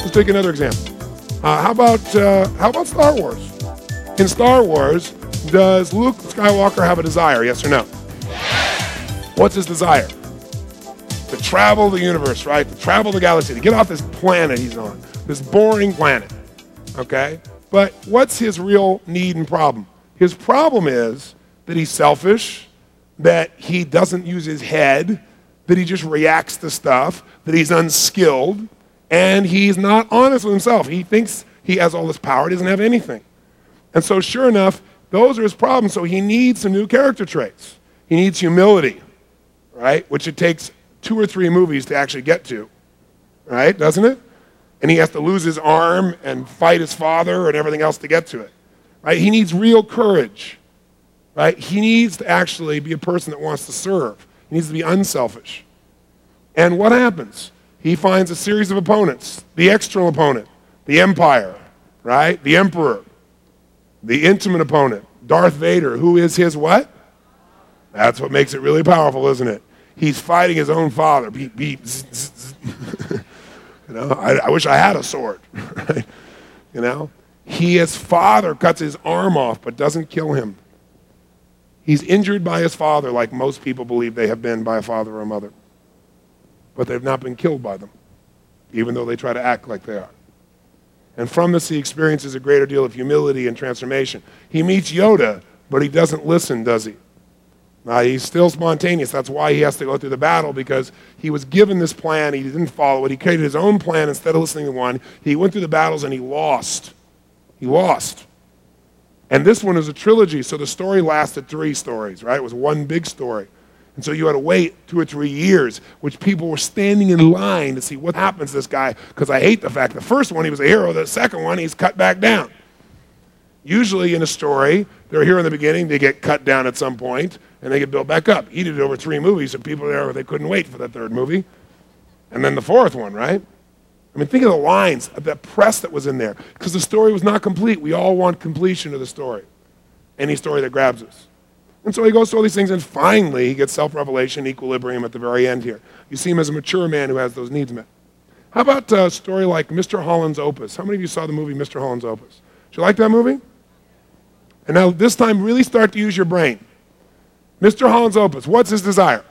Let's take another example. How about Star Wars? In Star Wars, does Luke Skywalker have a desire, yes or no? What's his desire? To travel the universe, right? To travel the galaxy, to get off this planet he's on, this boring planet, okay? But what's his real need and problem? His problem is that he's selfish, that he doesn't use his head, that he just reacts to stuff, that he's unskilled, and he's not honest with himself. He thinks he has all this power, he doesn't have anything. And so sure enough, those are his problems. So he needs some new character traits. He needs humility, right? Which it takes 2 or 3 movies to actually get to, right? Doesn't it? And he has to lose his arm and fight his father and everything else to get to it, right? He needs real courage, right? He needs to actually be a person that wants to serve. He needs to be unselfish. And what happens? He finds a series of opponents. The external opponent, the Empire, right? The Emperor. The intimate opponent, Darth Vader, who is his what? That's what makes it really powerful, isn't it? He's fighting his own father. Beep, beep, zzz, zzz, zzz. You know, I wish I had a sword. Right? You know, his father cuts his arm off but doesn't kill him. He's injured by his father like most people believe they have been by a father or a mother. But they've not been killed by them, even though they try to act like they are. And from this, he experiences a greater deal of humility and transformation. He meets Yoda, but he doesn't listen, does he? He's still spontaneous. That's why he has to go through the battle, because he was given this plan. He didn't follow it. He created his own plan instead of listening to one. He went through the battles, and he lost. He lost. And this one is a trilogy, so the story lasted 3 stories, right? It was one big story. And so you had to wait 2 or 3 years, which people were standing in line to see what happens to this guy, because I hate the fact the first one he was a hero, the second one he's cut back down. Usually in a story, they're a hero in the beginning, they get cut down at some point, and they get built back up. He did it over 3 movies, and people there, they couldn't wait for the 3rd movie. And then the 4th one, right? I mean, think of the lines, of that press that was in there, because the story was not complete. We all want completion of the story, any story that grabs us. And so he goes through all these things, and finally he gets self-revelation, equilibrium at the very end here. You see him as a mature man who has those needs met. How about a story like Mr. Holland's Opus? How many of you saw the movie Mr. Holland's Opus? Did you like that movie? And now this time really start to use your brain. Mr. Holland's Opus, what's his desire?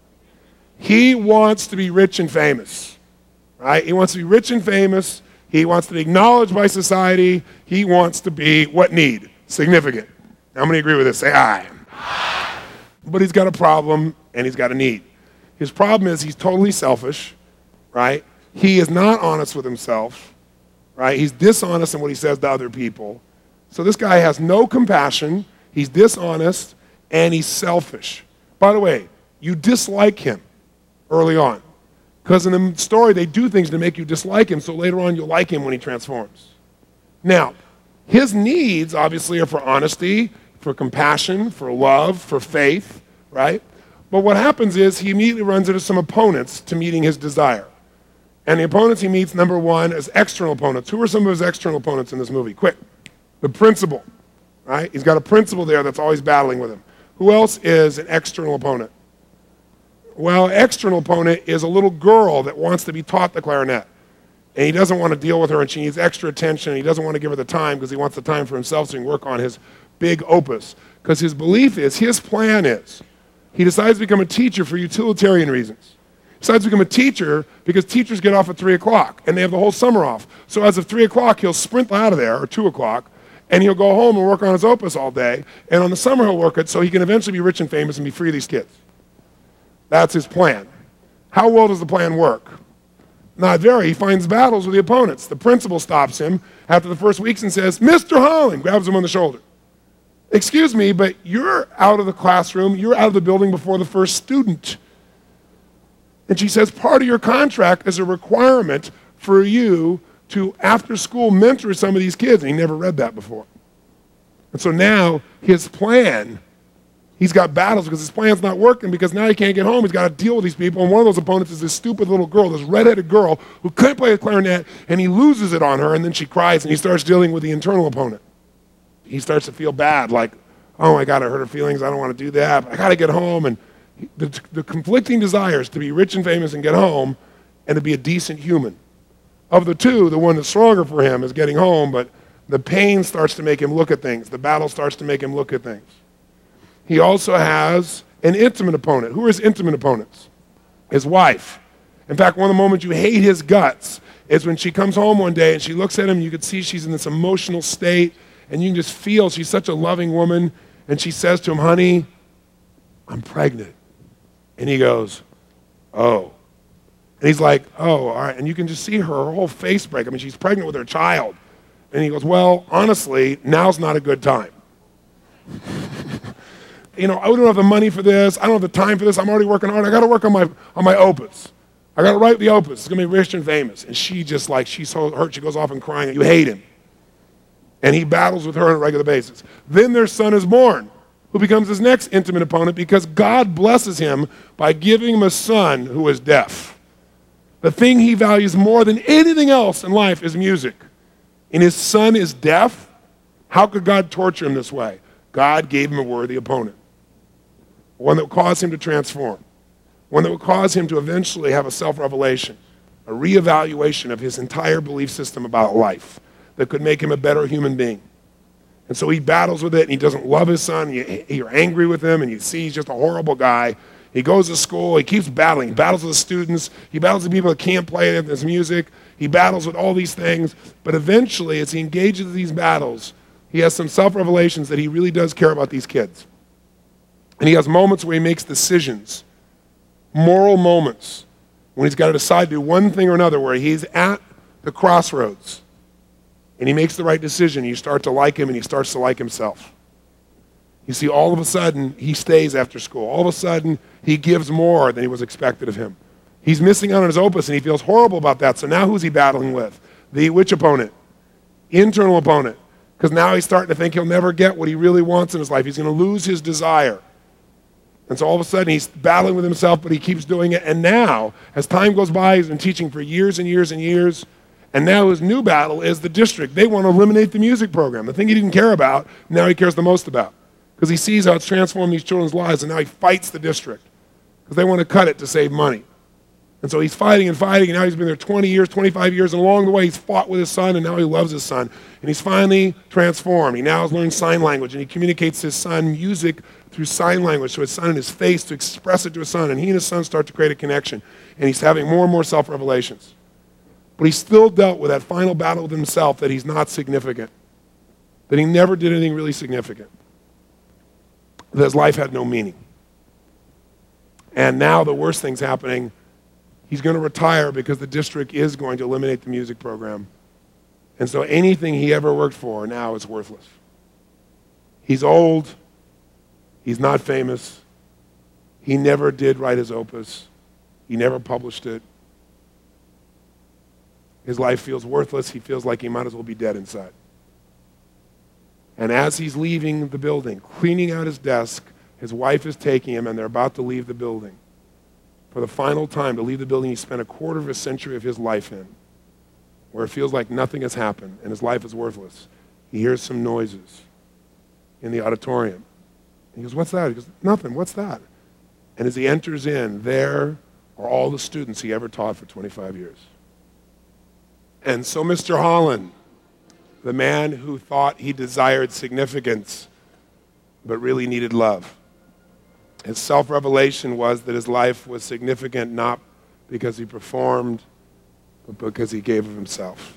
He wants to be rich and famous, right? He wants to be rich and famous. He wants to be acknowledged by society. He wants to be what need? Significant. How many agree with this? Say aye. But he's got a problem and he's got a need. His problem is he's totally selfish, right? He is not honest with himself, right? He's dishonest in what he says to other people. So this guy has no compassion, he's dishonest, and he's selfish. By the way, you dislike him early on, because in the story they do things to make you dislike him, so later on you'll like him when he transforms. Now, his needs obviously are for honesty, for compassion, for love, for faith, right? But what happens is he immediately runs into some opponents to meeting his desire. And the opponents he meets, number 1, is external opponents. Who are some of his external opponents in this movie? Quick. The principal, right? He's got a principal there that's always battling with him. Who else is an external opponent? Well, external opponent is a little girl that wants to be taught the clarinet. And he doesn't want to deal with her, and she needs extra attention, and he doesn't want to give her the time because he wants the time for himself so he can work on his big opus. Because his belief is, his plan is, he decides to become a teacher for utilitarian reasons. He decides to become a teacher because teachers get off at 3 o'clock, and they have the whole summer off. So as of 3 o'clock, he'll sprint out of there, or 2 o'clock, and he'll go home and work on his opus all day, and on the summer he'll work it so he can eventually be rich and famous and be free of these kids. That's his plan. How well does the plan work? Not very. He finds battles with the opponents. The principal stops him after the first weeks and says, Mr. Holland, grabs him on the shoulder. Excuse me, but you're out of the classroom, you're out of the building before the first student. And she says, part of your contract is a requirement for you to, after school, mentor some of these kids. And he never read that before. And so now his plan, he's got battles because his plan's not working, because now he can't get home. He's got to deal with these people. And one of those opponents is this stupid little girl, this redheaded girl who couldn't play the clarinet, and he loses it on her, and then she cries, and he starts dealing with the internal opponent. He starts to feel bad, like, oh my God, I hurt her feelings. I don't want to do that. But I got to get home. And the conflicting desires to be rich and famous and get home and to be a decent human. Of the two, the one that's stronger for him is getting home, but the pain starts to make him look at things. The battle starts to make him look at things. He also has an intimate opponent. Who are his intimate opponents? His wife. In fact, one of the moments you hate his guts is when she comes home one day and she looks at him, you can see she's in this emotional state, and you can just feel she's such a loving woman, and she says to him, "Honey, I'm pregnant." And he goes, "Oh." And he's like, "Oh, all right." And you can just see her whole face break. I mean, she's pregnant with her child. And he goes, "Well, honestly, now's not a good time. I don't have the money for this. I don't have the time for this. I'm already working hard. I got to work on my opus. I got to write the opus. It's going to be rich and famous." And she just she's so hurt, she goes off and crying. You hate him. And he battles with her on a regular basis. Then their son is born, who becomes his next intimate opponent because God blesses him by giving him a son who is deaf. The thing he values more than anything else in life is music. And his son is deaf? How could God torture him this way? God gave him a worthy opponent. One that would cause him to transform. One that would cause him to eventually have a self-revelation, a reevaluation of his entire belief system about life that could make him a better human being. And so he battles with it, and he doesn't love his son. You're angry with him, and you see he's just a horrible guy. He goes to school. He keeps battling. He battles with the students. He battles with people that can't play his music. He battles with all these things. But eventually, as he engages in these battles, he has some self-revelations that he really does care about these kids. And he has moments where he makes decisions, moral moments, when he's got to decide to do one thing or another, where he's at the crossroads. And he makes the right decision. You start to like him, and he starts to like himself. You see, all of a sudden, he stays after school. All of a sudden, he gives more than he was expected of him. He's missing out on his opus, and he feels horrible about that. So now who's he battling with? Which opponent? Internal opponent. Because now he's starting to think he'll never get what he really wants in his life. He's going to lose his desire. And so all of a sudden, he's battling with himself, but he keeps doing it. And now, as time goes by, he's been teaching for years and years and years. And now his new battle is the district. They want to eliminate the music program. The thing he didn't care about, now he cares the most about. Because he sees how it's transformed these children's lives, and now he fights the district. Because they want to cut it to save money. And so he's fighting, and now he's been there 20 years, 25 years, and along the way he's fought with his son, and now he loves his son. And he's finally transformed. He now has learned sign language, and he communicates to his son music through sign language to his son in his face to express it to his son. And he and his son start to create a connection. And he's having more and more self-revelations. But he still dealt with that final battle with himself that he's not significant, that he never did anything really significant, that his life had no meaning. And now the worst thing's happening. He's going to retire because the district is going to eliminate the music program. And so anything he ever worked for now is worthless. He's old. He's not famous. He never did write his opus. He never published it. His life feels worthless. He feels like he might as well be dead inside. And as he's leaving the building, cleaning out his desk, his wife is taking him, and they're about to leave the building. For the final time, to leave the building he spent a quarter of a century of his life in, where it feels like nothing has happened and his life is worthless. He hears some noises in the auditorium. He goes, "What's that?" He goes, "Nothing, what's that?" And as he enters in, there are all the students he ever taught for 25 years. And so Mr. Holland, the man who thought he desired significance but really needed love, his self-revelation was that his life was significant not because he performed, but because he gave of himself.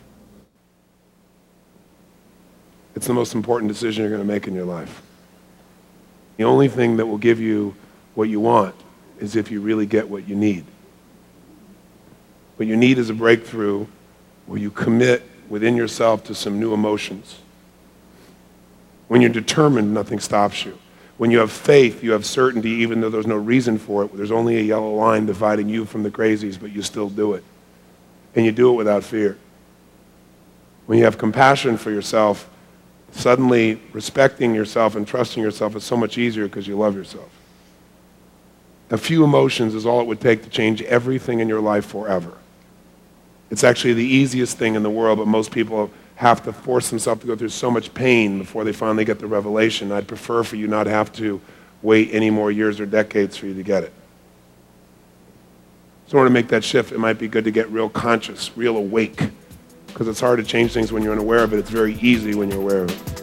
It's the most important decision you're going to make in your life. The only thing that will give you what you want is if you really get what you need. What you need is a breakthrough where you commit within yourself to some new emotions. When you're determined, nothing stops you. When you have faith, you have certainty, even though there's no reason for it. There's only a yellow line dividing you from the crazies, but you still do it. And you do it without fear. When you have compassion for yourself, suddenly respecting yourself and trusting yourself is so much easier because you love yourself. A few emotions is all it would take to change everything in your life forever. It's actually the easiest thing in the world, but most people have to force themselves to go through so much pain before they finally get the revelation. I'd prefer for you not to have to wait any more years or decades for you to get it. So in order to make that shift, it might be good to get real conscious, real awake because it's hard to change things when you're unaware of it. It's very easy when you're aware of it.